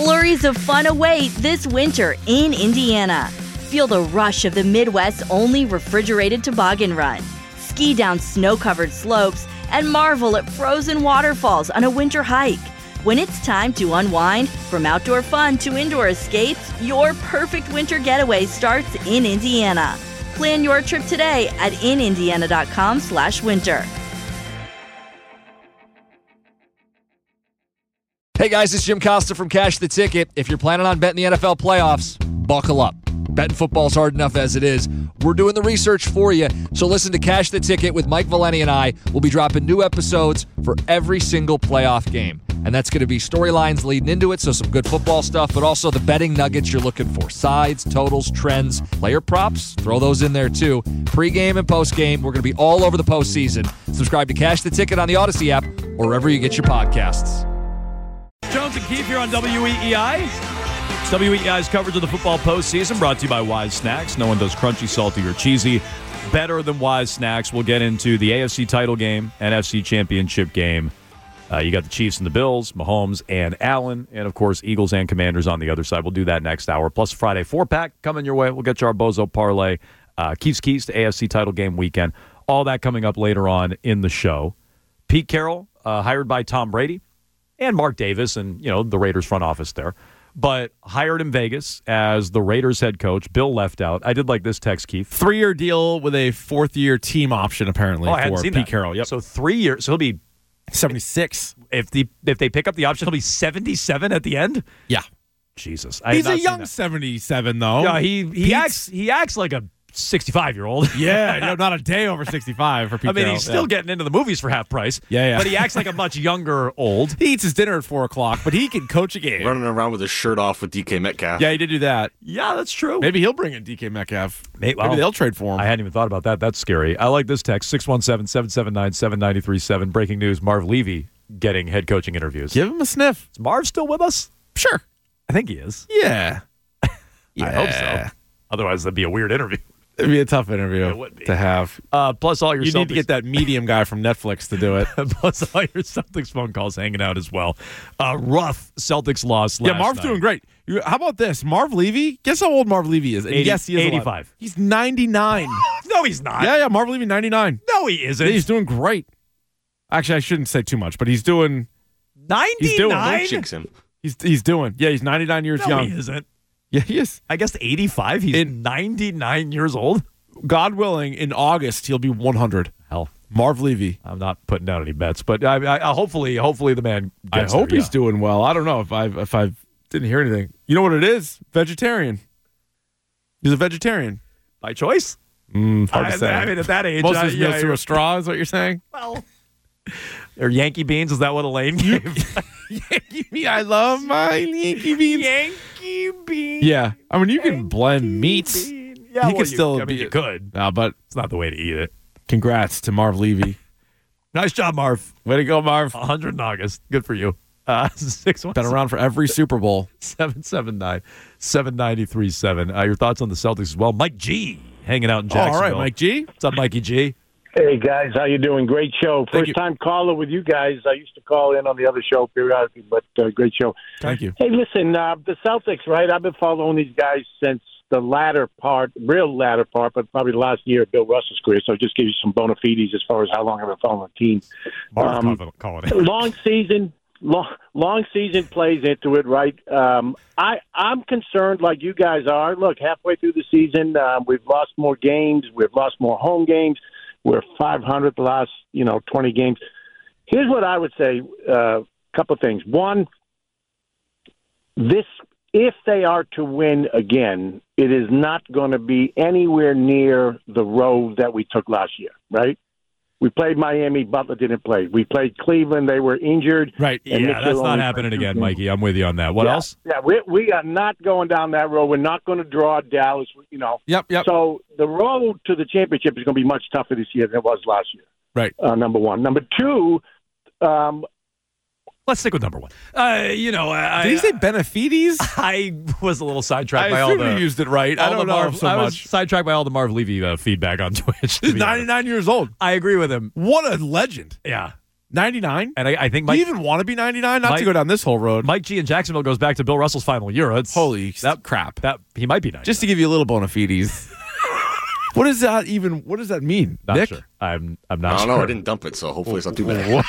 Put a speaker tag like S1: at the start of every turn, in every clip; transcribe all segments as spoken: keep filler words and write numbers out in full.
S1: Flurries of fun await this winter in Indiana. Feel the rush of the Midwest's only refrigerated toboggan run. Ski down snow-covered slopes and marvel at frozen waterfalls on a winter hike. When it's time to unwind, from outdoor fun to indoor escapes, your perfect winter getaway starts in Indiana. Plan your trip today at in indiana dot com slash winter.
S2: Hey guys, it's Jim Costa from Cash the Ticket. If you're planning on betting the N F L playoffs, buckle up. Betting football's hard enough as it is. We're doing the research for you. So listen to Cash the Ticket with Mike Valeni and I. We'll be dropping new episodes for every single playoff game. And that's going to be storylines leading into it, so some good football stuff, but also the betting nuggets you're looking for. Sides, totals, trends, player props, throw those in there too. Pre-game and post-game, we're going to be all over the postseason. Subscribe to Cash the Ticket on the Odyssey app or wherever you get your podcasts.
S3: Jones and Keefe here on W E E I. It's W E E I's coverage of the football postseason, brought to you by Wise Snacks. No one does crunchy, salty, or cheesy better than Wise Snacks. We'll get into the A F C title game, N F C championship game. Uh, you got the Chiefs and the Bills, Mahomes and Allen, and, of course, Eagles and Commanders on the other side. We'll do that next hour. Plus, Friday four-pack coming your way. We'll get you our Bozo Parlay. Uh, Keith's Keys to A F C title game weekend. All that coming up later on in the show. Pete Carroll, uh, hired by Tom Brady, and Mark Davis and, you know, the Raiders front office there, but hired in Vegas as the Raiders head coach. Bill left out. I did like this text, Keith.
S4: Three-year deal with a fourth-year team option, apparently,
S3: oh, I
S4: for
S3: seen
S4: Pete
S3: that.
S4: Carroll. Yep.
S3: So three years. So he'll be
S4: seventy-six.
S3: If the if they pick up the option, he'll be seventy-seven at the end?
S4: Yeah.
S3: Jesus. I
S4: He's
S3: have
S4: a
S3: not seen
S4: young
S3: that.
S4: seventy-seven, though.
S3: Yeah, he, he,
S4: Pete's-
S3: acts, he acts like a sixty-five-year-old.
S4: Yeah, no, not a day over sixty-five for Pete
S3: I mean,
S4: Carroll.
S3: he's still
S4: Yeah.
S3: getting into the movies for half price.
S4: Yeah, yeah.
S3: But he acts like a much younger old.
S4: He eats his dinner at four o'clock, but he can coach a game.
S5: Running around with his shirt off with D K Metcalf.
S4: Yeah, he did do that.
S3: Yeah, that's true.
S4: Maybe he'll bring in D K Metcalf.
S3: Maybe, well,
S4: Maybe they'll trade for him.
S3: I hadn't even thought about that. That's scary. I like this text, six one seven, seven seven nine, seven nine three seven. Breaking news, Marv Levy getting head coaching interviews.
S4: Give him a sniff.
S3: Is Marv still with us?
S4: Sure.
S3: I think he is.
S4: Yeah.
S3: I hope so. Otherwise, that'd be a weird interview.
S4: It'd be a tough interview
S3: It would be.
S4: to have.
S3: Uh, plus all your
S4: You
S3: Celtics.
S4: need to get that medium guy from Netflix to do it.
S3: Plus all your Celtics phone calls hanging out as well. Uh, rough Celtics loss last
S4: Yeah, Marv's
S3: night.
S4: doing great. You- How about this? Marv Levy? Guess how old Marv Levy is? And
S3: eighty,
S4: yes, he is alive.
S3: eighty-five.
S4: He's ninety-nine.
S3: No, he's not.
S4: yeah, yeah, Marv Levy, ninety-nine.
S3: No, he isn't.
S4: Yeah, he's doing great. Actually, I shouldn't say too much, but he's doing.
S3: ninety-nine?
S4: He's doing.
S5: Don't jinx him.
S4: He's he's doing. Yeah, he's ninety-nine years
S3: No,
S4: young.
S3: he isn't.
S4: Yeah, he is.
S3: I guess eighty-five. He's
S4: In-
S3: ninety-nine years old.
S4: God willing, in August he'll be one hundred.
S3: Hell,
S4: Marv Levy.
S3: I'm not putting down any bets, but I, I, I hopefully, hopefully the man.
S4: I
S3: Gets
S4: hope
S3: there,
S4: he's
S3: yeah.
S4: doing well. I don't know if I if I didn't hear anything. You know what it is? Vegetarian. He's a vegetarian.
S3: by choice.
S4: Mm, hard
S3: I,
S4: to say.
S3: I mean, at that age,
S4: Most
S3: uh,
S4: of his
S3: yeah,
S4: meals through
S3: you're-
S4: a straw is what you're saying?
S3: well, or Yankee beans. Is that what Elaine gave?
S4: Yankee beans. I love my Yankee beans.
S3: Yankee beans.
S4: Yeah, I mean you can blend meats.
S3: Yeah,
S4: He
S3: well,
S4: could
S3: you-
S4: still
S3: I mean,
S4: be-
S3: you could.
S4: Uh, but
S3: It's not the way to eat it.
S4: congrats to Marv Levy.
S3: Nice job, Marv.
S4: Way to go, Marv.
S3: one hundred in August. Good for you. Uh, six one
S4: Been around for every Super Bowl.
S3: seven seven nine, seven nine three seven. Uh, your thoughts on the Celtics as well. Mike G hanging out in
S4: Oh, all
S3: Jacksonville.
S4: right, Mike G.
S3: What's up, Mikey G?
S6: Hey, guys. How you doing? Great show.
S3: Thank you.
S6: First time caller with you guys. I used to call in on the other show periodically, but uh, great show.
S4: Thank you.
S6: Hey, listen, uh, the Celtics, right? I've been following these guys since the latter part, real latter part, but probably the last year of Bill Russell's career. So just give you some bona fides as far as how long I've been following the team.
S3: Marv
S6: Um,
S3: call- calling it.
S6: long season, long, long season plays into it, right? Um, I, I'm concerned like you guys are. Look, halfway through the season, uh, we've lost more games. We've lost more home games. We're five hundred the last, you know, twenty games. Here's what I would say. A uh, couple of things. One, this, if they are to win again, it is not going to be anywhere near the road that we took last year, right? We played Miami, Butler didn't play. We played Cleveland, they were injured.
S4: Right.
S6: And
S3: Yeah,
S6: Mitchell
S3: that's not
S6: only
S3: happening
S6: played two
S3: again,
S6: games.
S3: Mikey. I'm with you on that. What
S6: yeah,
S3: else?
S6: Yeah, we we are not going down that road. We're not going to draw Dallas, you know.
S4: Yep, yep.
S6: So the road to the championship is going to be much tougher this year than it was last year.
S4: Right.
S6: Uh, number one. Number two, um,
S3: Let's stick with number one. Uh, you know, I,
S4: Did he say Benefides?
S3: I was a little sidetracked
S4: I
S3: by all
S4: assume
S3: the.
S4: you used it right. I
S3: all
S4: don't
S3: the
S4: know
S3: Marv,
S4: so
S3: I was
S4: much.
S3: sidetracked by all the Marv Levy uh, feedback on Twitch. to
S4: He's
S3: be honest.
S4: ninety-nine years old.
S3: I agree with him.
S4: What a legend.
S3: Yeah.
S4: ninety-nine?
S3: And I, I think
S4: Do
S3: Mike,
S4: you even want to be ninety-nine? Not
S3: Mike-
S4: to go down this whole road.
S3: Mike G in Jacksonville goes back to Bill Russell's final year. It's,
S4: Holy
S3: that
S4: crap.
S3: That he might be ninety.
S4: Just to give you a little bona fides. What does that even, what does that mean,
S3: not
S4: Nick?
S3: sure. I'm I'm
S5: I
S3: not
S5: don't
S3: sure.
S5: know. I didn't dump it, so hopefully it's not too bad.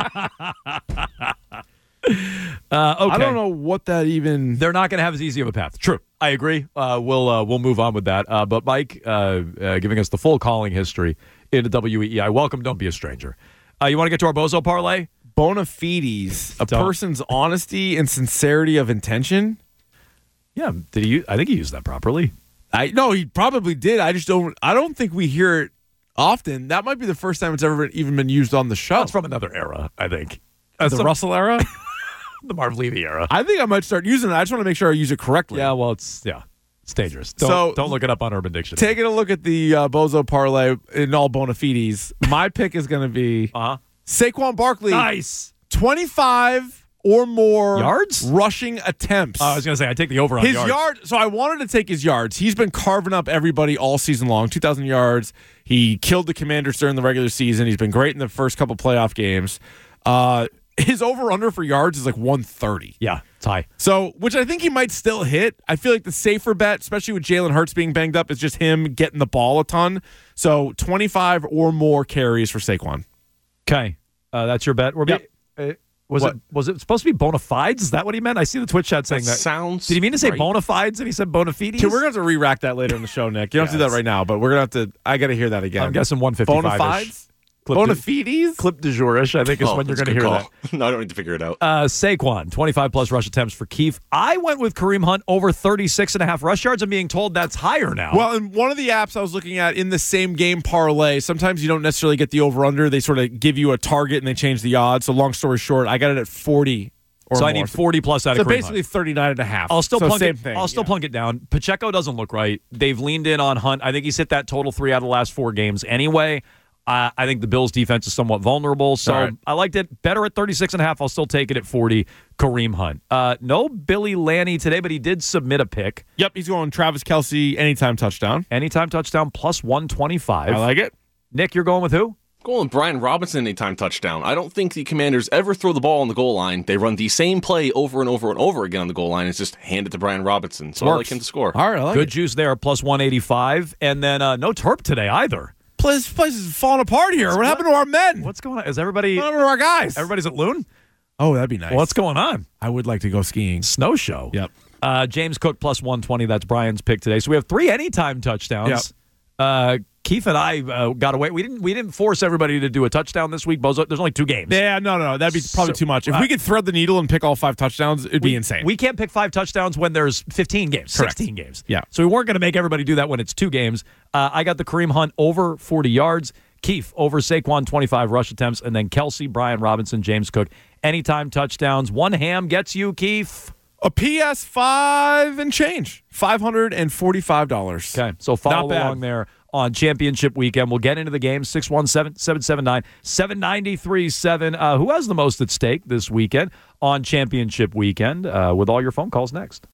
S3: Uh, okay.
S4: I don't know what that even...
S3: They're not going to have as easy of a path. True. I agree. Uh, we'll uh, we'll move on with that. Uh, but Mike, uh, uh, giving us the full calling history into W E E I. Welcome. Don't be a stranger. Uh, you want to get to our Bozo parlay?
S4: Bona fides, a
S3: Don't.
S4: person's honesty and sincerity of intention?
S3: Yeah. Did he? I think he used that properly.
S4: I No, he probably did. I just don't, I don't think we hear it often. That might be the first time it's ever been, even been used on the show.
S3: That's from another era. I think. That's
S4: the
S3: some-
S4: Russell era?
S3: the Marv Levy era.
S4: I think I might start using it. I just want to make sure I use it correctly.
S3: Yeah. Well, it's yeah. It's dangerous. Don't,
S4: So-
S3: don't look it up on Urban Dictionary.
S4: Taking a look at the uh, Bozo parlay in all bona fides, my pick is going to be
S3: Uh huh.
S4: Saquon Barkley.
S3: Nice.
S4: twenty-five or more
S3: Yards?
S4: rushing attempts.
S3: Uh, I was going to say I take the over on
S4: his
S3: yards.
S4: yard. So I wanted to take his yards. He's been carving up everybody all season long. two thousand yards. He killed the Commanders during the regular season. He's been great in the first couple playoff games. Uh, his over-under for yards is like one thirty.
S3: Yeah. It's high.
S4: So, which I think he might still hit. I feel like the safer bet, especially with Jalen Hurts being banged up, is just him getting the ball a ton. So twenty-five or more carries for Saquon.
S3: Okay. Uh, that's your bet. We're
S4: Yep.
S3: be- uh, was
S4: What?
S3: it was it supposed to be bona fides? Is that what he meant? I see the Twitch chat saying
S5: That
S3: that.
S5: sounds
S3: Did he mean to say
S5: right.
S3: bona fides and he said bona fides?
S4: Okay, we're going to have to re-rack that later in the show, Nick. You don't have to do
S3: Yes.
S4: that right now, but we're going to have to, I got to hear that again.
S3: I'm guessing one fifty-five.
S4: Bona fides? Bona fides?
S3: Clip du jour-ish, I think, is
S5: Oh,
S3: when you're
S5: that's
S3: going to
S5: a
S3: hear
S5: good
S3: that.
S5: call. No, I don't need to figure it out.
S3: Uh, Saquon, twenty-five plus rush attempts for Keefe. I went with Kareem Hunt over thirty-six and a half rush yards. I'm being told that's higher now.
S4: Well, in one of the apps I was looking at in the same game parlay, sometimes you don't necessarily get the over-under. They sort of give you a target and they change the odds. So long story short, I got it at forty or
S3: so
S4: more.
S3: I need forty plus out
S4: So
S3: of Kareem
S4: basically
S3: Hunt.
S4: thirty-nine and a half.
S3: I'll still
S4: so
S3: plunk
S4: same
S3: it.
S4: thing.
S3: I'll still
S4: yeah.
S3: plunk it down. Pacheco doesn't look right. They've leaned in on Hunt. I think he's hit that total three out of the last four games anyway. Uh, I think the Bills' defense is somewhat vulnerable, so
S4: All right.
S3: I liked it better at thirty-six and a half. I'll still take it at forty. Kareem Hunt. Uh, no Billy Lanny today, but he did submit a pick.
S4: Yep, he's going Travis Kelce anytime touchdown.
S3: Anytime touchdown plus one twenty-five.
S4: I like it.
S3: Nick, you're going with who?
S5: Going with Brian Robinson anytime touchdown. I don't think the Commanders ever throw the ball on the goal line. They run the same play over and over and over again on the goal line. It's just hand it to Brian Robinson. So I like
S4: Works.
S5: him to score.
S4: All right, I like
S3: Good
S4: it.
S3: juice there, plus one eighty-five. And then uh, no Terp today either.
S4: This place is falling apart here. What happened to our men?
S3: What's going on? Is everybody
S4: What happened to our guys?
S3: everybody's at Loon?
S4: Oh, that'd be nice.
S3: What's going on?
S4: I would like to go skiing.
S3: Snow show.
S4: Yep.
S3: Uh, James Cook plus one twenty. That's Brian's pick today. So we have three anytime touchdowns.
S4: Yep.
S3: Uh, Keith and I uh, got away. We didn't. We didn't force everybody to do a touchdown this week. Bozo, there's only two games.
S4: Yeah, no, no, no. That'd be probably
S3: So,
S4: too much. If
S3: uh,
S4: we could thread the needle and pick all five touchdowns, it'd be insane.
S3: We can't pick five touchdowns when there's fifteen games,
S4: Correct.
S3: sixteen games.
S4: Yeah.
S3: So we weren't going to make everybody do that when it's two games. Uh, I got the Kareem Hunt over forty yards. Keith over Saquon twenty-five rush attempts, and then Kelsey, Brian Robinson, James Cook anytime touchdowns. One ham gets you, Keith.
S4: A P S five and change. five hundred forty-five dollars.
S3: Okay, so follow
S4: Not bad.
S3: along there on championship weekend. We'll get into the game. six one seven, seven seven nine, seven nine three seven. Uh, who has the most at stake this weekend on championship weekend? Uh, with all your phone calls next.